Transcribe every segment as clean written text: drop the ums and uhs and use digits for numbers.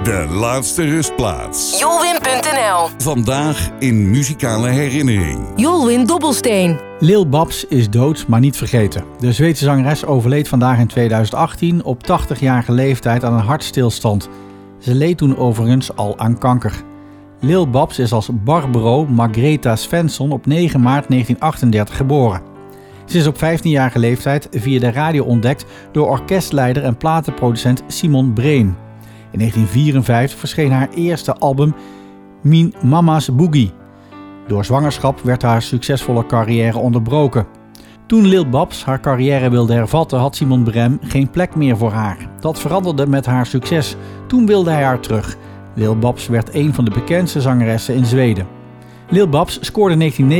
De laatste rustplaats. Jolwin.nl. Vandaag in muzikale herinnering. Jolwin Dobbelsteen. Lil Babs is dood, maar niet vergeten. De Zweedse zangeres overleed vandaag in 2018 op 80-jarige leeftijd aan een hartstilstand. Ze leed toen overigens al aan kanker. Lil Babs is als Barbro Margreta Svensson op 9 maart 1938 geboren. Ze is op 15-jarige leeftijd via de radio ontdekt door orkestleider en platenproducent Simon Breen. In 1954 verscheen haar eerste album Min Mama's Boogie. Door zwangerschap werd haar succesvolle carrière onderbroken. Toen Lil Babs haar carrière wilde hervatten, had Simon Brem geen plek meer voor haar. Dat veranderde met haar succes. Toen wilde hij haar terug. Lil Babs werd een van de bekendste zangeressen in Zweden. Lil Babs scoorde in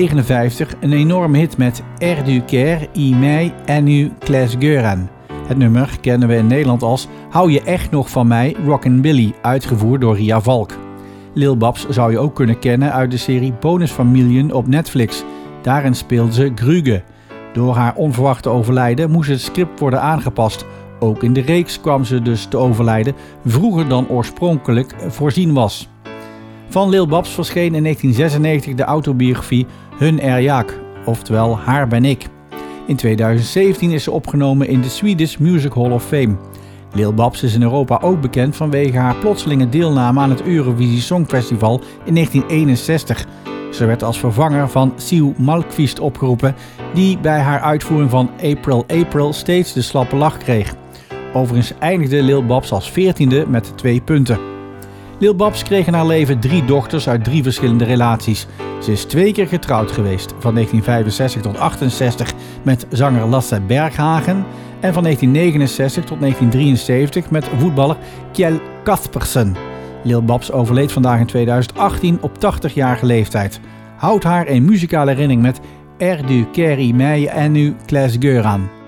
1959 een enorme hit met Er du kär i mig ännu Kläsgöran. Het nummer kennen we in Nederland als Hou je echt nog van mij, Rockin' Billy, uitgevoerd door Ria Valk. Lil Babs zou je ook kunnen kennen uit de serie Bonusfamilien op Netflix. Daarin speelde ze Gruge. Door haar onverwachte overlijden moest het script worden aangepast. Ook in de reeks kwam ze dus te overlijden, vroeger dan oorspronkelijk voorzien was. Van Lil Babs verscheen in 1996 de autobiografie Hun är jag, oftewel Haar ben ik. In 2017 is ze opgenomen in de Swedish Music Hall of Fame. Lil Babs is in Europa ook bekend vanwege haar plotselinge deelname aan het Eurovisie Songfestival in 1961. Ze werd als vervanger van Siw Malmkvist opgeroepen, die bij haar uitvoering van April April steeds de slappe lach kreeg. Overigens eindigde Lil Babs als 14e met 2 punten. Lil Babs kreeg in haar leven 3 dochters uit 3 verschillende relaties. Ze is 2 keer getrouwd geweest, van 1965 tot 1968 met zanger Lasse Berghagen en van 1969 tot 1973 met voetballer Kjell Kaspersen. Lil Babs overleed vandaag in 2018 op 80-jarige leeftijd. Houd haar in muzikale herinnering met Er du kär i mig ännu Kläsgöran.